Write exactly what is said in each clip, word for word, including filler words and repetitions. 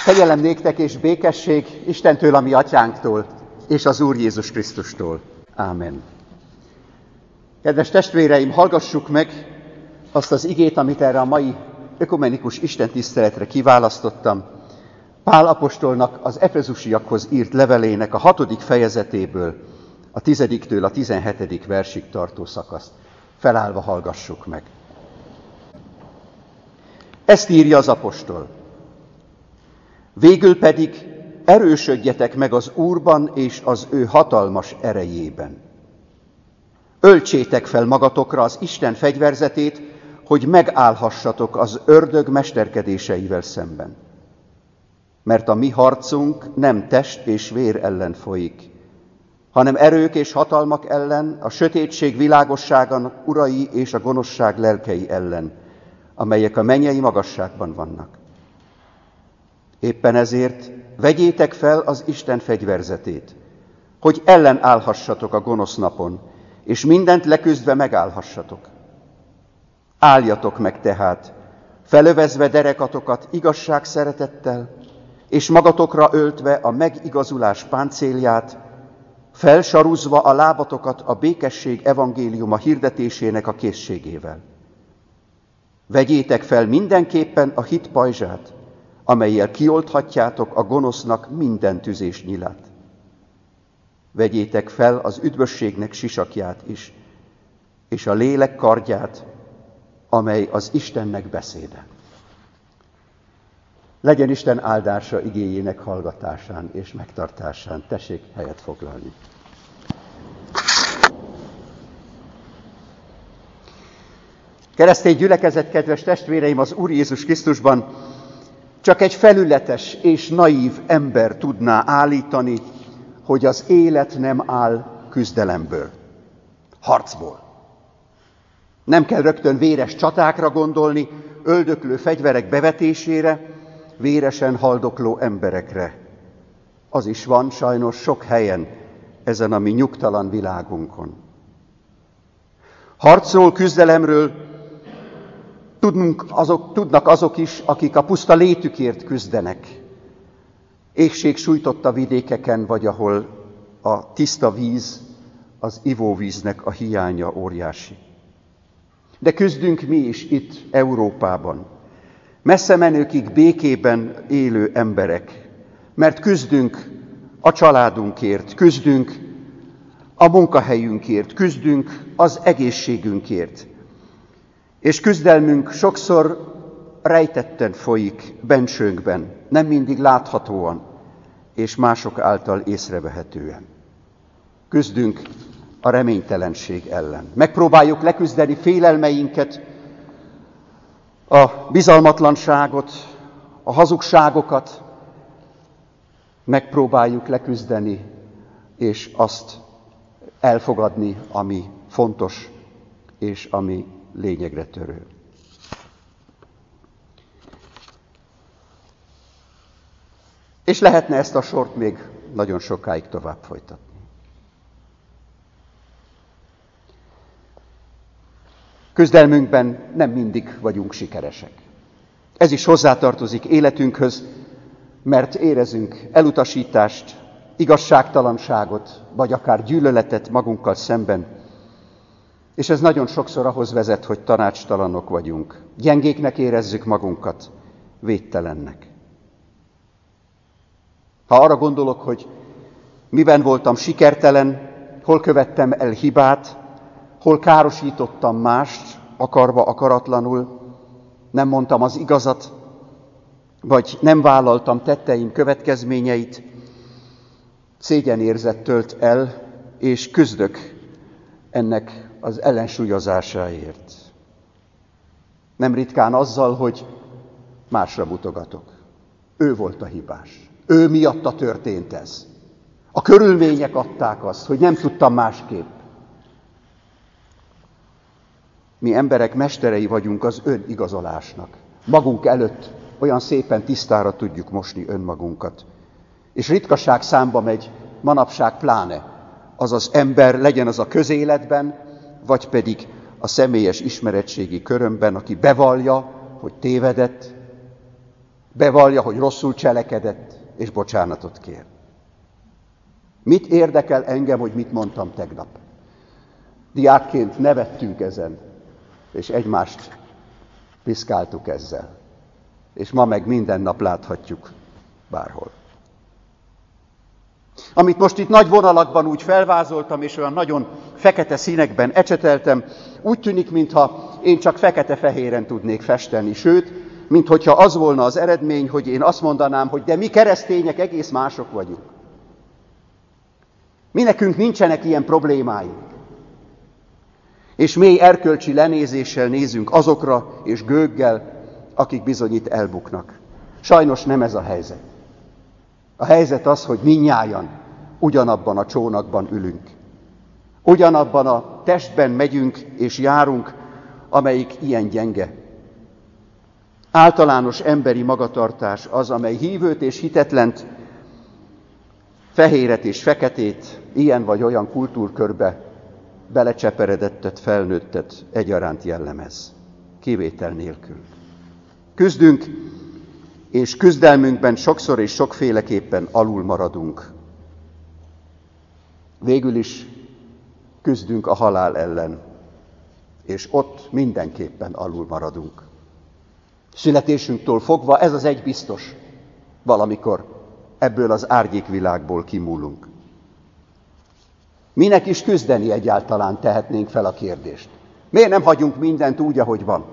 Kegyelem néktek és békesség Istentől, a mi atyánktól, és az Úr Jézus Krisztustól. Ámen. Kedves testvéreim, hallgassuk meg azt az igét, amit erre a mai ökumenikus istentiszteletre kiválasztottam. Pál apostolnak az efezusiakhoz írt levelének a hatodik fejezetéből, a tizediktől a tizenhetedik versig tartó szakaszt. Felállva hallgassuk meg. Ezt írja az apostol. Végül pedig erősödjetek meg az Úrban és az ő hatalmas erejében. Öltsétek fel magatokra az Isten fegyverzetét, hogy megállhassatok az ördög mesterkedéseivel szemben. Mert a mi harcunk nem test és vér ellen folyik, hanem erők és hatalmak ellen, a sötétség világosságának urai és a gonoszság lelkei ellen, amelyek a mennyei magasságban vannak. Éppen ezért vegyétek fel az Isten fegyverzetét, hogy ellenállhassatok a gonosz napon, és mindent leküzdve megállhassatok. Álljatok meg tehát, felövezve derekatokat igazság szeretettel, és magatokra öltve a megigazulás páncélját, felsaruzva a lábatokat a békesség evangéliuma hirdetésének a készségével. Vegyétek fel mindenképpen a hit pajzsát, amellyel kiolthatjátok a gonosznak minden tüzés nyilát. Vegyétek fel az üdvösségnek sisakját is, és a lélek kardját, amely az Istennek beszéde. Legyen Isten áldása igéjének hallgatásán és megtartásán. Tessék helyet foglalni. Keresztény gyülekezet, kedves testvéreim, az Úr Jézus Krisztusban csak egy felületes és naív ember tudná állítani, hogy az élet nem áll küzdelemből, harcból. Nem kell rögtön véres csatákra gondolni, öldöklő fegyverek bevetésére, véresen haldokló emberekre. Az is van sajnos sok helyen ezen a mi nyugtalan világunkon. Harcról, küzdelemről tudnunk azok, tudnak azok is, akik a puszta létükért küzdenek. Éhség sújtotta vidékeken, vagy ahol a tiszta víz, az ivóvíznek a hiánya óriási. De küzdünk mi is itt Európában, messze menőkig békében élő emberek, mert küzdünk a családunkért, küzdünk a munkahelyünkért, küzdünk az egészségünkért. És küzdelmünk sokszor rejtetten folyik bensőnkben, nem mindig láthatóan, és mások által észrevehetően. Küzdünk a reménytelenség ellen. Megpróbáljuk leküzdeni félelmeinket, a bizalmatlanságot, a hazugságokat, megpróbáljuk leküzdeni, és azt elfogadni, ami fontos, és ami lényegre törő. És lehetne ezt a sort még nagyon sokáig tovább folytatni. Küzdelmünkben nem mindig vagyunk sikeresek. Ez is hozzátartozik életünkhöz, mert érezünk elutasítást, igazságtalanságot, vagy akár gyűlöletet magunkkal szemben. És ez nagyon sokszor ahhoz vezet, hogy tanácstalanok vagyunk. Gyengéknek érezzük magunkat, védtelennek. Ha arra gondolok, hogy miben voltam sikertelen, hol követtem el hibát, hol károsítottam mást, akarva, akaratlanul, nem mondtam az igazat, vagy nem vállaltam tetteim következményeit, szégyenérzet tölt el, és küzdök ennek az ellensúlyozásáért. Nem ritkán azzal, hogy másra mutogatok. Ő volt a hibás. Ő miatta történt ez. A körülmények adták azt, hogy nem tudtam másképp. Mi emberek mesterei vagyunk az önigazolásnak. Magunk előtt olyan szépen tisztára tudjuk mosni önmagunkat. És ritkaság számba megy, manapság pláne, az az ember, legyen az a közéletben, vagy pedig a személyes ismeretségi körömben, aki bevallja, hogy tévedett, bevallja, hogy rosszul cselekedett, és bocsánatot kér. Mit érdekel engem, hogy mit mondtam tegnap? Diákként nevettünk ezen, és egymást piszkáltuk ezzel. És ma meg minden nap láthatjuk bárhol. Amit most itt nagy vonalakban úgy felvázoltam, és olyan nagyon fekete színekben ecseteltem, úgy tűnik, mintha én csak fekete-fehéren tudnék festeni. Sőt, minthogyha az volna az eredmény, hogy én azt mondanám, hogy de mi keresztények egész mások vagyunk. Mi nekünk nincsenek ilyen problémáink. És mély erkölcsi lenézéssel nézünk azokra, és gőggel, akik bizony itt elbuknak. Sajnos nem ez a helyzet. A helyzet az, hogy mindnyájan ugyanabban a csónakban ülünk. Ugyanabban a testben megyünk és járunk, amelyik ilyen gyenge. Általános emberi magatartás az, amely hívőt és hitetlent, fehéret és feketét, ilyen vagy olyan kultúrkörbe belecseperedettet, felnőttet egyaránt jellemez. Kivétel nélkül. Küzdünk, és küzdelmünkben sokszor és sokféleképpen alul maradunk. Végül is küzdünk a halál ellen, és ott mindenképpen alul maradunk. Születésünktől fogva ez az egy biztos, valamikor ebből az árnyékvilágból kimúlunk. Minek is küzdeni egyáltalán, tehetnénk fel a kérdést. Miért nem hagyunk mindent úgy, ahogy van?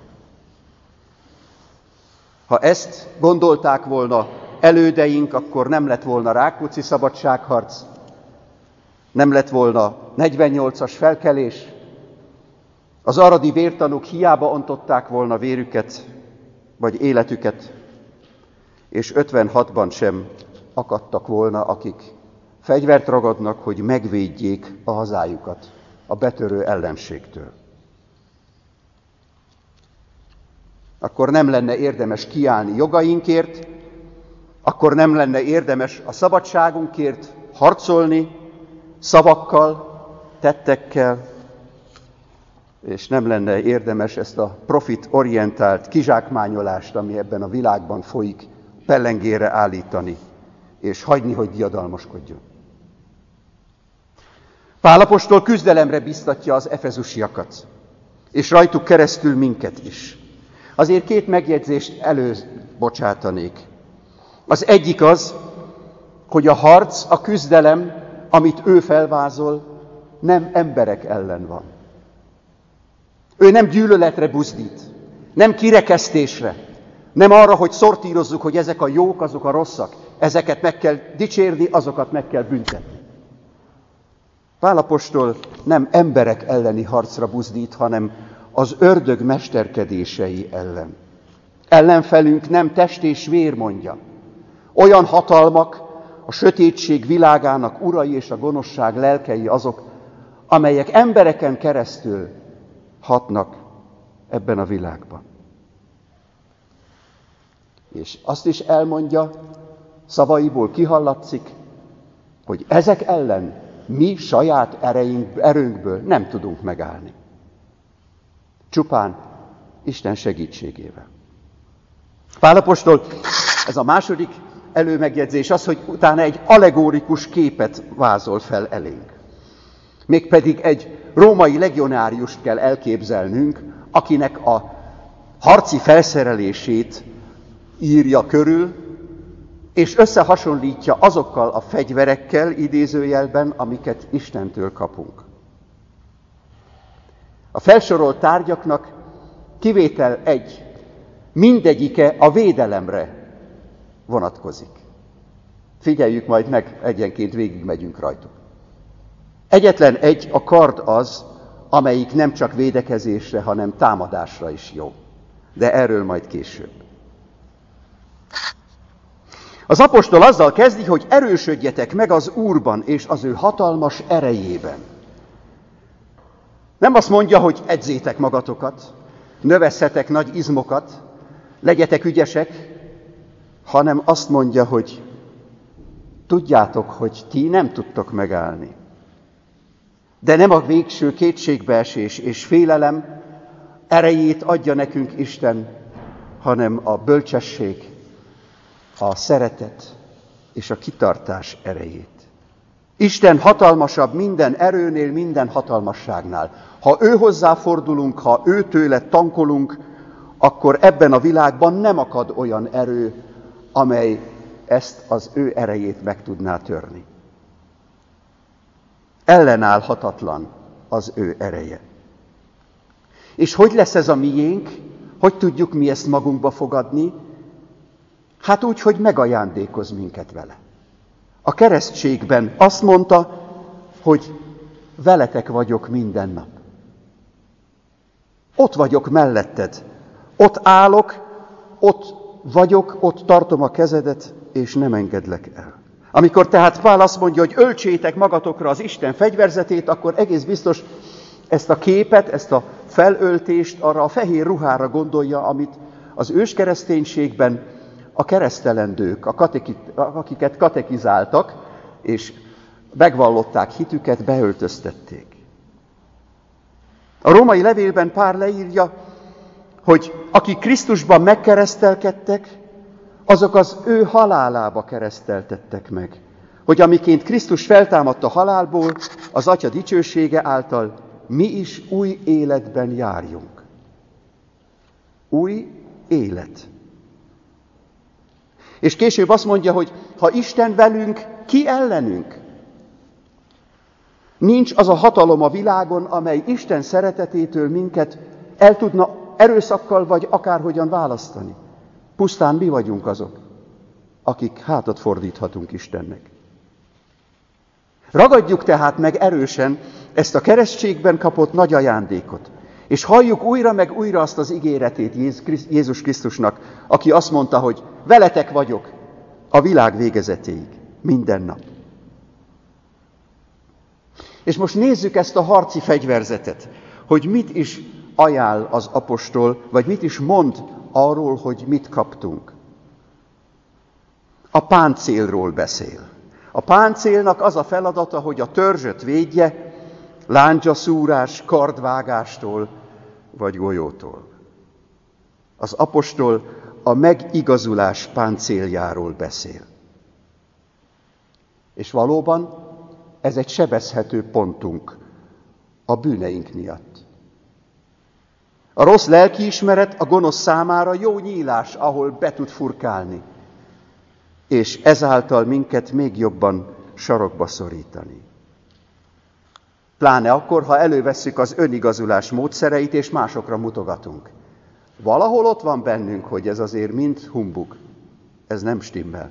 Ha ezt gondolták volna elődeink, akkor nem lett volna Rákóczi szabadságharc, nem lett volna negyvennyolcas felkelés, az aradi vértanúk hiába ontották volna vérüket, vagy életüket, és ötvenhatban sem akadtak volna, akik fegyvert ragadnak, hogy megvédjék a hazájukat a betörő ellenségtől. Akkor nem lenne érdemes kiállni jogainkért, akkor nem lenne érdemes a szabadságunkért harcolni szavakkal, tettekkel, és nem lenne érdemes ezt a profit-orientált kizsákmányolást, ami ebben a világban folyik, pellengére állítani, és hagyni, hogy diadalmaskodjon. Pál apostol küzdelemre biztatja az efezusiakat, és rajtuk keresztül minket is. Azért két megjegyzést előbocsátanék. Az egyik az, hogy a harc, a küzdelem, amit ő felvázol, nem emberek ellen van. Ő nem gyűlöletre buzdít, nem kirekesztésre, nem arra, hogy szortírozzuk, hogy ezek a jók, azok a rosszak. Ezeket meg kell dicsérni, azokat meg kell büntetni. Pál apostol nem emberek elleni harcra buzdít, hanem az ördög mesterkedései ellen. Ellenfelünk nem test és vér, mondja. Olyan hatalmak, a sötétség világának urai és a gonoszság lelkei azok, amelyek embereken keresztül hatnak ebben a világban. És azt is elmondja, szavaiból kihallatszik, hogy ezek ellen mi saját ereink, erőnkből nem tudunk megállni. Csupán Isten segítségével. Pál apostol, ez a második előmegjegyzés az, hogy utána egy allegórikus képet vázol fel elénk. Mégpedig egy római legionáriust kell elképzelnünk, akinek a harci felszerelését írja körül, és összehasonlítja azokkal a fegyverekkel, idézőjelben, amiket Istentől kapunk. A felsorolt tárgyaknak kivétel egy, mindegyike a védelemre vonatkozik. Figyeljük majd meg, egyenként végigmegyünk rajtuk. Egyetlen egy, a kard az, amelyik nem csak védekezésre, hanem támadásra is jó. De erről majd később. Az apostol azzal kezdi, hogy erősödjetek meg az Úrban és az ő hatalmas erejében. Nem azt mondja, hogy edzétek magatokat, növesszetek nagy izmokat, legyetek ügyesek, hanem azt mondja, hogy tudjátok, hogy ti nem tudtok megállni. De nem a végső kétségbeesés és félelem erejét adja nekünk Isten, hanem a bölcsesség, a szeretet és a kitartás erejét. Isten hatalmasabb minden erőnél, minden hatalmasságnál. Ha ő hozzáfordulunk, ha ő tőle tankolunk, akkor ebben a világban nem akad olyan erő, amely ezt az ő erejét meg tudná törni. Ellenállhatatlan az ő ereje. És hogy lesz ez a miénk? Hogy tudjuk mi ezt magunkba fogadni? Hát úgy, hogy megajándékoz minket vele. A keresztségben azt mondta, hogy veletek vagyok minden nap. Ott vagyok melletted. Ott állok, ott vagyok, ott tartom a kezedet, és nem engedlek el. Amikor tehát Pál azt mondja, hogy öltsétek magatokra az Isten fegyverzetét, akkor egész biztos ezt a képet, ezt a felöltést arra a fehér ruhára gondolja, amit az őskereszténységben a keresztelendők, a kateki, akiket katekizáltak, és megvallották hitüket, beöltöztették. A római levélben Pál leírja, hogy akik Krisztusban megkeresztelkedtek, azok az ő halálába kereszteltettek meg. Hogy amiként Krisztus feltámadt a halálból, az Atya dicsősége által mi is új életben járjunk. Új élet. És később azt mondja, hogy ha Isten velünk, ki ellenünk? Nincs az a hatalom a világon, amely Isten szeretetétől minket el tudna erőszakkal vagy akárhogyan választani. Pusztán mi vagyunk azok, akik hátat fordíthatunk Istennek. Ragadjuk tehát meg erősen ezt a keresztségben kapott nagy ajándékot, és halljuk újra meg újra azt az ígéretét Jézus Krisztusnak, aki azt mondta, hogy veletek vagyok a világ végezetéig, minden nap. És most nézzük ezt a harci fegyverzetet, hogy mit is ajánl az apostol, vagy mit is mond arról, hogy mit kaptunk. A páncélról beszél. A páncélnak az a feladata, hogy a törzsöt védje lándzsaszúrás, kardvágástól vagy golyótól. Az apostol a megigazulás páncéljáról beszél. És valóban ez egy sebezhető pontunk a bűneink miatt. A rossz lelkiismeret a gonosz számára jó nyílás, ahol be tud furkálni, és ezáltal minket még jobban sarokba szorítani. Pláne akkor, ha elővesszük az önigazulás módszereit, és másokra mutogatunk. Valahol ott van bennünk, hogy ez azért mind humbug. Ez nem stimmel.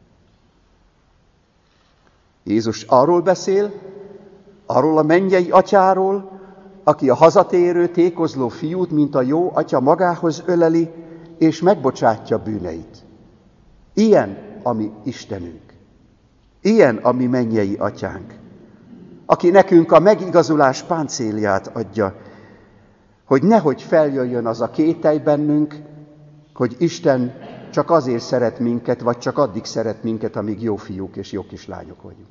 Jézus arról beszél, arról a mennyei atyáról, aki a hazatérő, tékozló fiút, mint a jó atya magához öleli, és megbocsátja bűneit. Ilyen a mi Istenünk. Ilyen a mi mennyei atyánk, aki nekünk a megigazulás páncélját adja, hogy nehogy feljöjjön az a kételj bennünk, hogy Isten csak azért szeret minket, vagy csak addig szeret minket, amíg jó fiúk és jó kislányok vagyunk.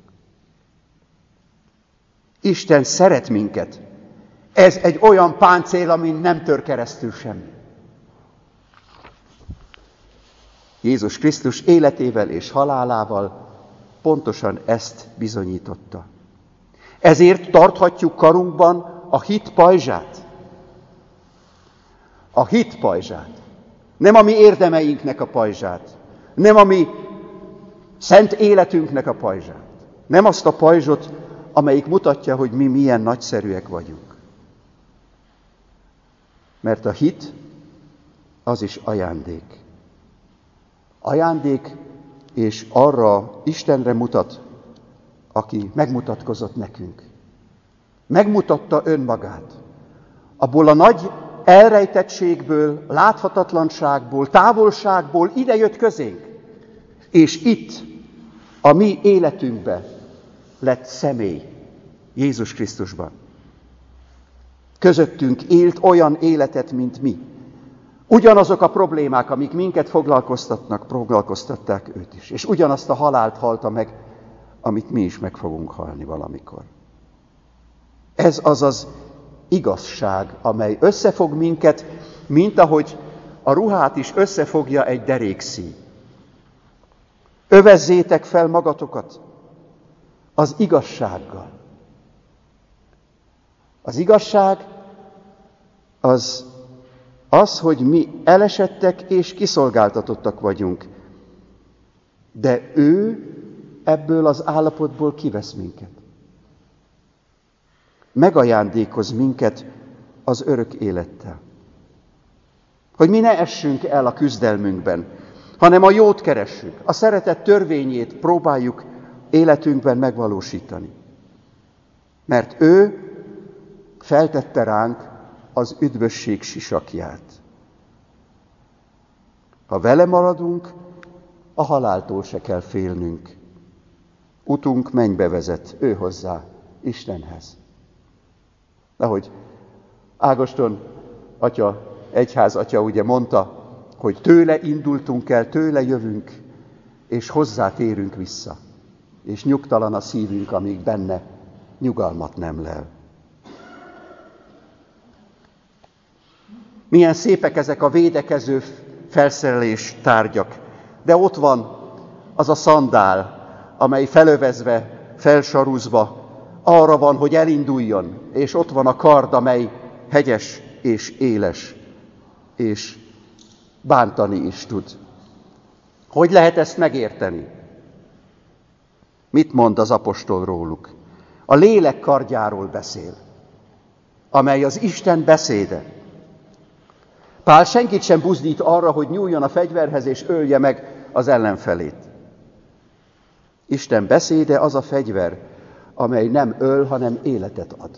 Isten szeret minket. Ez egy olyan páncél, amin nem tör keresztül semmi. Jézus Krisztus életével és halálával pontosan ezt bizonyította. Ezért tarthatjuk karunkban a hit pajzsát. A hit pajzsát. Nem a mi érdemeinknek a pajzsát. Nem a mi szent életünknek a pajzsát. Nem azt a pajzsot, amelyik mutatja, hogy mi milyen nagyszerűek vagyunk. Mert a hit az is ajándék. Ajándék, és arra Istenre mutat, aki megmutatkozott nekünk. Megmutatta önmagát. Abból a nagy elrejtettségből, láthatatlanságból, távolságból ide jött közénk. És itt, a mi életünkbe lett személy, Jézus Krisztusban. Közöttünk élt olyan életet, mint mi. Ugyanazok a problémák, amik minket foglalkoztatnak, foglalkoztatták őt is. És ugyanazt a halált halta meg, amit mi is meg fogunk halni valamikor. Ez az az igazság, amely összefog minket, mint ahogy a ruhát is összefogja egy derékszíj. Övezzétek fel magatokat az igazsággal. Az igazság az az, hogy mi elesettek és kiszolgáltatottak vagyunk. De ő ebből az állapotból kivesz minket. Megajándékoz minket az örök élettel. Hogy mi ne essünk el a küzdelmünkben, hanem a jót keressük, a szeretet törvényét próbáljuk életünkben megvalósítani. Mert ő feltette ránk az üdvösség sisakját. Ha vele maradunk, a haláltól se kell félnünk. Utunk mennybe vezet, ő hozzá, Istenhez. Ahogy Ágoston atya, egyház atya ugye mondta, hogy tőle indultunk el, tőle jövünk, és hozzá térünk vissza. És nyugtalan a szívünk, amíg benne nyugalmat nem lel. Milyen szépek ezek a védekező felszerelés tárgyak. De ott van az a szandál, amely felövezve, felsarúzva arra van, hogy elinduljon. És ott van a kard, amely hegyes és éles, és bántani is tud. Hogy lehet ezt megérteni? Mit mond az apostol róluk? A lélek kardjáról beszél, amely az Isten beszéde. Pál senkit sem buzdít arra, hogy nyúljon a fegyverhez és ölje meg az ellenfelét. Isten beszéde az a fegyver, amely nem öl, hanem életet ad.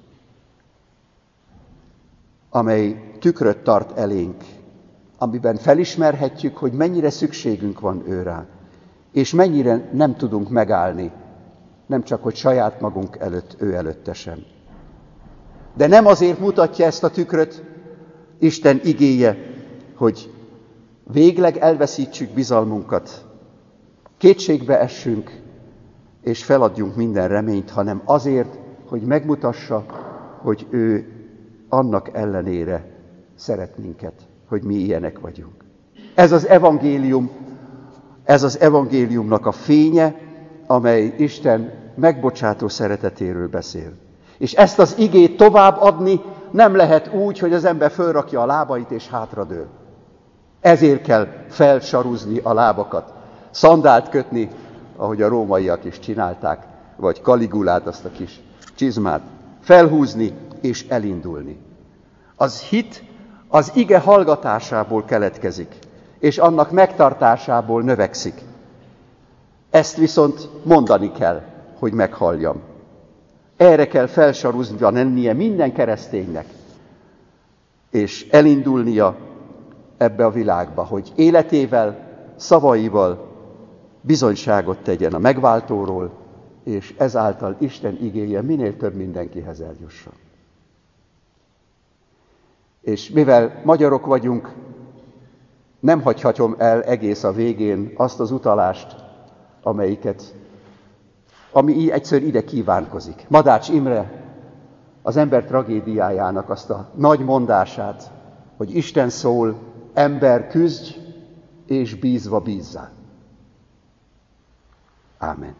Amely tükröt tart elénk, amiben felismerhetjük, hogy mennyire szükségünk van ő rá, és mennyire nem tudunk megállni, nem csak, hogy saját magunk előtt, ő előtte sem. De nem azért mutatja ezt a tükröt Isten igéje, hogy végleg elveszítsük bizalmunkat, kétségbe essünk, és feladjunk minden reményt, hanem azért, hogy megmutassa, hogy ő annak ellenére szeret minket, hogy mi ilyenek vagyunk. Ez az evangélium, ez az evangéliumnak a fénye, amely Isten megbocsátó szeretetéről beszél. És ezt az igét tovább adni nem lehet úgy, hogy az ember fölrakja a lábait és hátradől. Ezért kell felsarúzni a lábakat, szandált kötni, ahogy a rómaiak is csinálták, vagy Kaligulát, azt a kis csizmát, felhúzni és elindulni. Az hit az ige hallgatásából keletkezik, és annak megtartásából növekszik. Ezt viszont mondani kell, hogy meghalljam. Erre kell felsarúznia lennie minden kereszténynek, és elindulnia ebbe a világba, hogy életével, szavaival bizonyságot tegyen a megváltóról, és ezáltal Isten igéje minél több mindenkihez eljusson. És mivel magyarok vagyunk, nem hagyhatom el egész a végén azt az utalást, amelyiket, ami így egyszer ide kívánkozik. Madács Imre az ember tragédiájának azt a nagy mondását, hogy Isten szól, ember küzdj, és bízva bízzál. Ámen.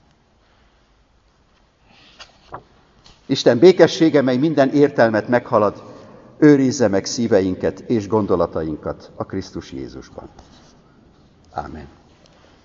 Isten békessége, mely minden értelmet meghalad, őrizze meg szíveinket és gondolatainkat a Krisztus Jézusban. Ámen.